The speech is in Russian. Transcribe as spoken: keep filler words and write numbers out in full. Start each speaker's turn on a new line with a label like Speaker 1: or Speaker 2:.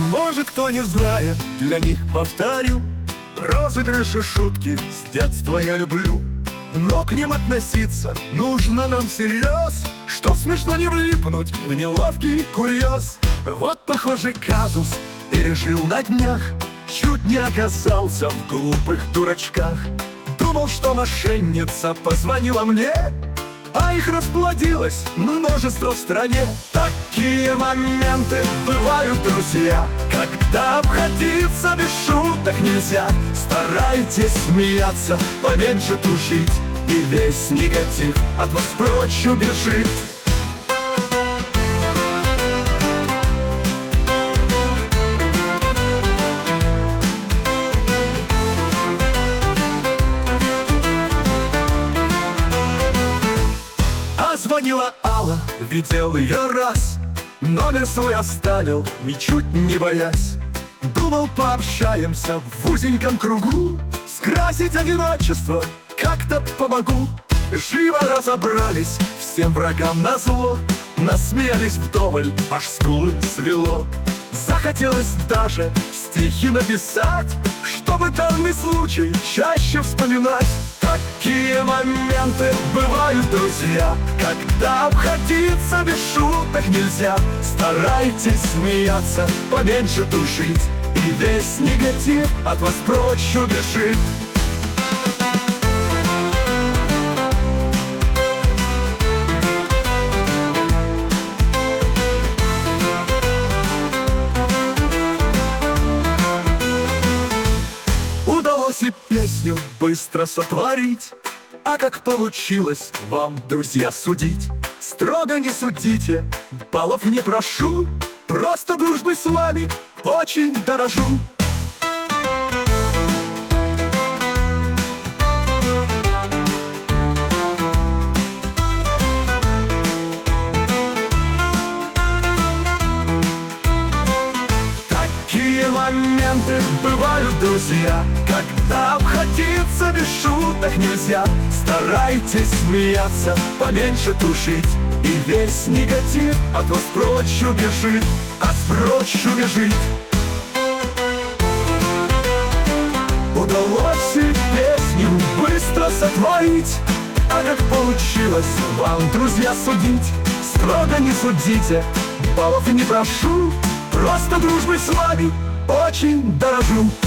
Speaker 1: Может, кто не знает, для них повторю: розыгрыши, шутки с детства я люблю. Но к ним относиться нужно нам всерьез, чтоб смешно не влипнуть в неловкий курьез. Вот похожий казус пережил на днях, чуть не оказался в глупых дурачках. Думал, что мошенница позвонила мне, а их расплодилось множество в стране. Такие моменты бывают, друзья, когда обходиться без шуток нельзя. Старайтесь смеяться, поменьше тушить, и весь негатив от вас прочь убежит. Звонила Алла, видел ее раз, номер свой оставил, ничуть не боясь. Думал, пообщаемся в узеньком кругу, скрасить одиночество как-то помогу. Живо разобрались, всем врагам назло, насмеялись вдоволь, аж скулы свело. Захотелось даже стихи написать, чтобы данный случай чаще вспоминать. Такие моменты бывают, друзья, когда обходиться без шуток нельзя. Старайтесь смеяться, поменьше тушить, и весь негатив от вас прочь убежит. Удалось и песню быстро сотворить, а как получилось, вам, друзья, судить. Строго не судите, баллов не прошу, просто дружбой с вами очень дорожу. Такие моменты бывают, друзья, когда обходиться без шуток нельзя. Старайтесь смеяться, поменьше тушить, и весь негатив от вас прочь убежит, от прочь убежит. Удалось и песню быстро сотворить, а как получилось, вам, друзья, судить. Строго не судите, баллов не прошу, просто дружбой с вами очень дорожу.